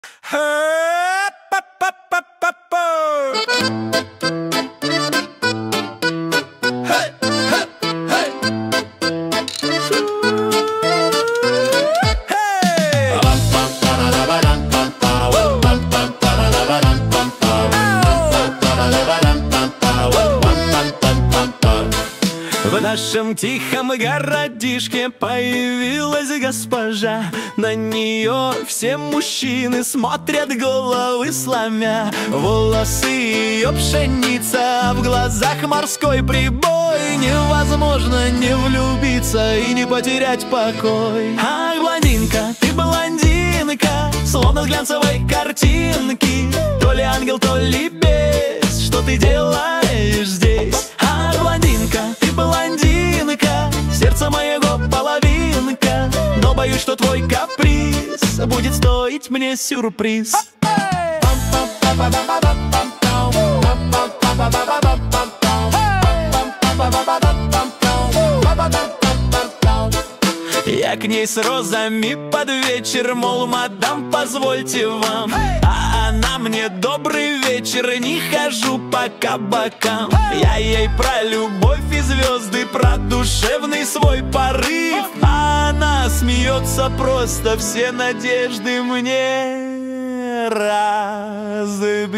В нашем тихом городишке появилась госпожа. На нее все мужчины смотрят, головы сломя. Волосы ее пшеница, а в глазах морской прибой. Невозможно не влюбиться и не потерять покой. Ах, блондинка, ты блондинка, словно с глянцевой картинки. То ли ангел, то ли бес, что ты делаешь здесь? Ах, блондинка, ты блондинка, сердце моего половинка. Но боюсь, что твой каприз будет стоить мне сюрприз. Я к ней с розами под вечер, мол, мадам, позвольте вам. А она мне: добрый вечер, не хожу по кабакам. Я ей про любовь и звезды, про душевный свой порыв. А она смеется просто, все надежды мне разбив.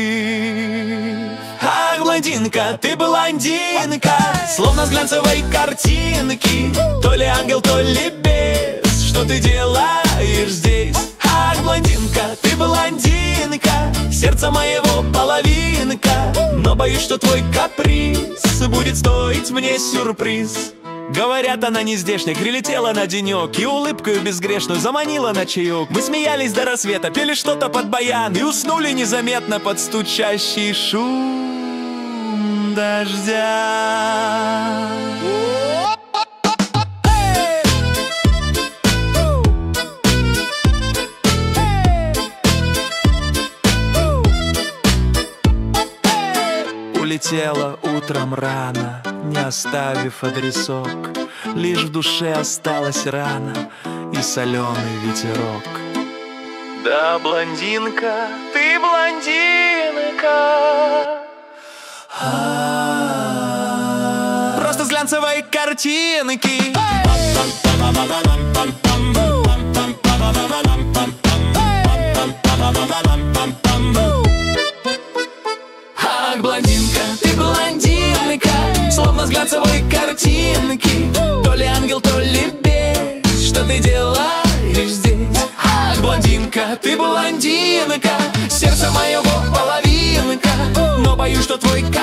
Ах, блондинка, ты блондинка, словно с глянцевой картинки. То ли ангел, то ли бес, что ты делаешь здесь? Ах, блондинка, ты блондинка, сердце моего половинка. Но боюсь, что твой каприз будет стоить мне сюрприз. Говорят, она не здешняя, прилетела на денек и улыбкою безгрешную заманила на чаек. Мы смеялись до рассвета, пели что-то под баян и уснули незаметно под стучащий шум дождя. Улетела утром рано, не оставив адресок. Лишь в душе осталась рана и соленый ветерок. Да, блондинка, ты блондинка, просто с глянцевой картинки. Ах, блондинка, ты блондинка, словно с глянцевой картинки. То ли ангел, то ли бес, что ты делаешь здесь? Ах, блондинка, ты блондинка, сердце моего половинка. Но боюсь, что твой